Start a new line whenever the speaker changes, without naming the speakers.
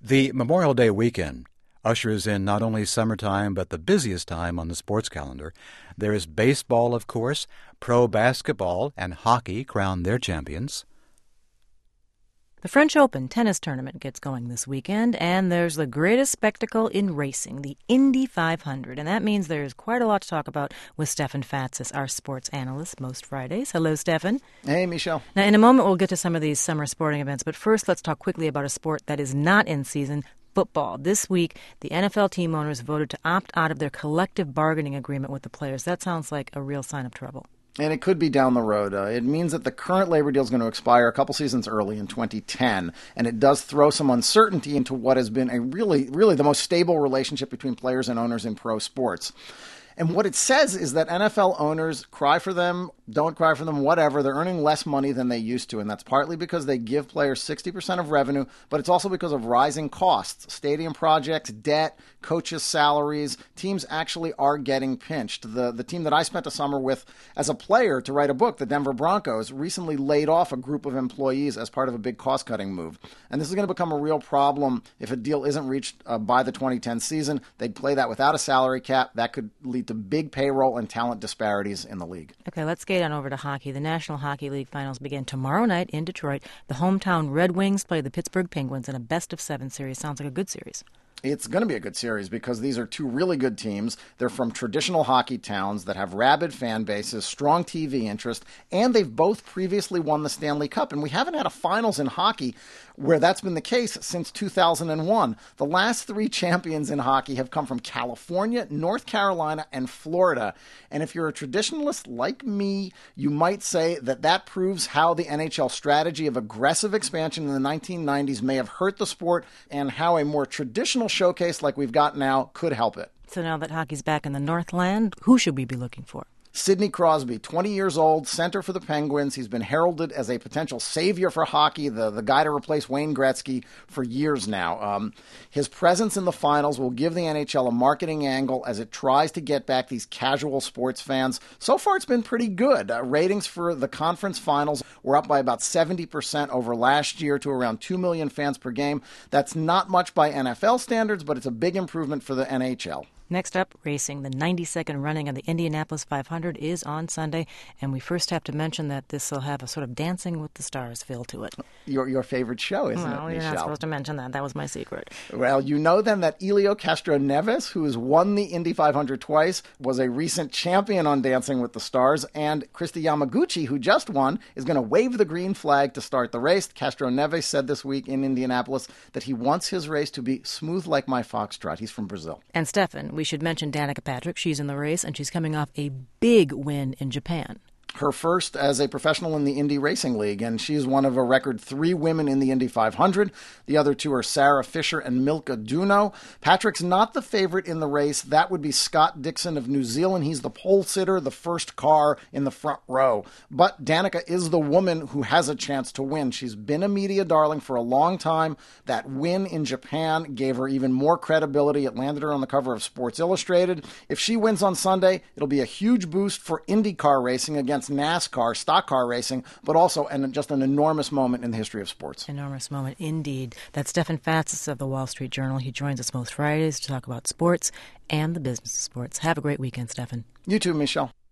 The Memorial Day weekend ushers in not only summertime but the busiest time on the sports calendar. There is baseball, of course, pro basketball, and hockey crown their champions.
The French Open tennis tournament gets going this weekend, and there's the greatest spectacle in racing, the Indy 500. And that means there's quite a lot to talk about with Stefan Fatsis, our sports analyst, most Fridays. Hello, Stefan.
Hey, Michelle.
Now, in a moment, we'll get to some of these summer sporting events, but first, let's talk quickly about a sport that is not in season, football. This week, the NFL team owners voted to opt out of their collective bargaining agreement with the players. That sounds like a real sign of trouble.
And it could be down the road. It means that the current labor deal is going to expire a couple seasons early in 2010, and it does throw some uncertainty into what has been a really the most stable relationship between players and owners in pro sports. And what it says is that NFL owners cry for them, don't cry for them, whatever. They're earning less money than they used to. And that's partly because they give players 60% of revenue, but it's also because of rising costs, stadium projects, debt, coaches' salaries. Teams actually are getting pinched. The team that I spent a summer with as a player to write a book, the Denver Broncos, recently laid off a group of employees as part of a big cost-cutting move. And this is going to become a real problem if a deal isn't reached by the 2010 season. They'd play that without a salary cap. That could lead to big payroll and talent disparities in the league.
Okay, let's get on over to hockey. The National Hockey League finals begin tomorrow night in Detroit. The hometown Red Wings play the Pittsburgh Penguins in a best-of-7 series. Sounds like a good series.
It's going to be a good series because these are two really good teams. They're from traditional hockey towns that have rabid fan bases, strong TV interest, and they've both previously won the Stanley Cup. And we haven't had a finals in hockey where that's been the case since 2001. The last three champions in hockey have come from California, North Carolina, and Florida. And if you're a traditionalist like me, you might say that proves how the NHL strategy of aggressive expansion in the 1990s may have hurt the sport and how a more traditional showcase like we've got now could help it.
So now that hockey's back in the Northland, who should we be looking for?
Sidney Crosby, 20 years old, center for the Penguins. He's been heralded as a potential savior for hockey, the guy to replace Wayne Gretzky for years now. His presence in the finals will give the NHL a marketing angle as it tries to get back these casual sports fans. So far, it's been pretty good. Ratings for the conference finals were up by about 70% over last year to around 2 million fans per game. That's not much by NFL standards, but it's a big improvement for the NHL.
Next up, racing. The 92nd running of the Indianapolis 500 is on Sunday, and we first have to mention that this will have a sort of Dancing with the Stars feel to it.
Your favorite show, isn't it, Michelle?
Well, you're not supposed to mention that. That was my secret.
Well, you know then that Elio Castroneves, who has won the Indy 500 twice, was a recent champion on Dancing with the Stars, and Kristi Yamaguchi, who just won, is going to wave the green flag to start the race. Castroneves said this week in Indianapolis that he wants his race to be smooth like my foxtrot. He's from Brazil.
And Stefan, we should mention Danica Patrick. She's in the race, and she's coming off a big win in Japan.
Her first as a professional in the Indy Racing League, and she's one of a record 3 women in the Indy 500. The other two are Sarah Fisher and Milka Duno. Patrick's not the favorite in the race. That would be Scott Dixon of New Zealand. He's the pole sitter, the first car in the front row. But Danica is the woman who has a chance to win. She's been a media darling for a long time. That win in Japan gave her even more credibility. It landed her on the cover of Sports Illustrated. If she wins on Sunday, it'll be a huge boost for IndyCar racing against NASCAR, stock car racing, but also just an enormous moment in the history of sports.
Enormous moment, indeed. That's Stefan Fatsis of the Wall Street Journal. He joins us most Fridays to talk about sports and the business of sports. Have a great weekend, Stefan.
You too, Michelle.